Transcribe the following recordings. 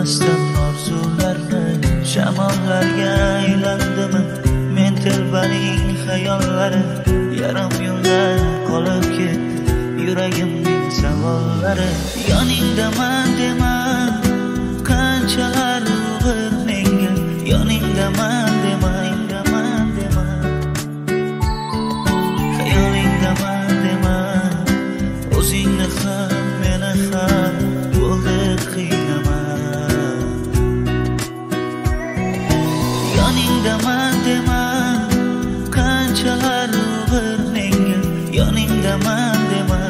bilmasdan orzularni shamollarga aylandimi men telbaning xayollari yarim yo'lda qolib ketdi yuragimning savollari yoningdaman dema qanchalar og'ir menga yoningdaman dema xayolingdaman dema o'zingni ham meni ham bo'ldi qiynama yoningdaman dema qanchalar og'ir menga yoningdaman dema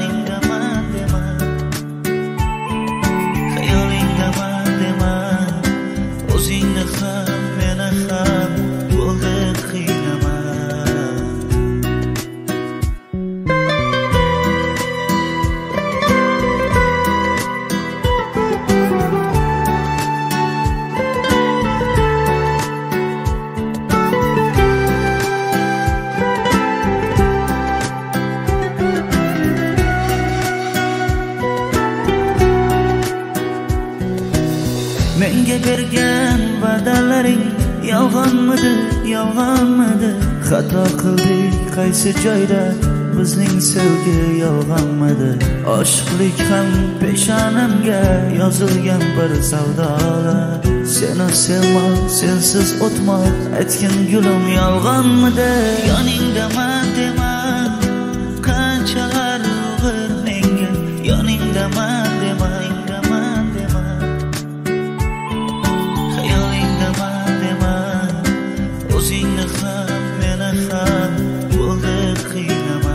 xayolingdaman dema o'zingni ham meni ham bo'ldi qiynama menga bergan va'dalaring yolg'onmidi xato qildik qaysi joyda bizning sevgi yolg'onmidi oshiqlik ham peshonamga yozilgan bir savdolar seni sevmoq sensiz o'tmoq aytgin gulim yolg'onmidi yoningdaman dema qanchalar og'ir menga yoningdaman dema o'zingni ham meni ham bo'ldi qiynama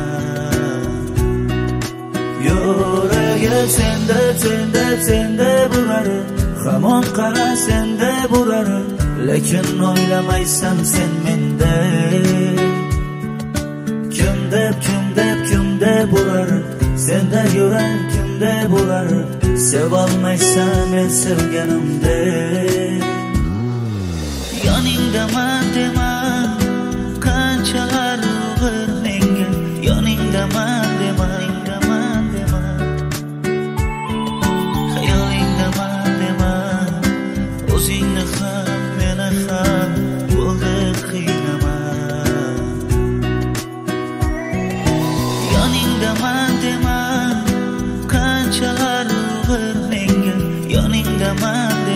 yuragi senda bular hamon qara senda bular lekin o'ylamaysan sen menda kimda bular senda yurar kimda bular sevolmaysan men sevganimda yoningdaman dema qanchalar og'ir menga yoningdaman dema xayolingdaman dema o'zingni ham meni ham bo'ldi qiynama yoningdaman dema qanchalar og'ir menga yoningdaman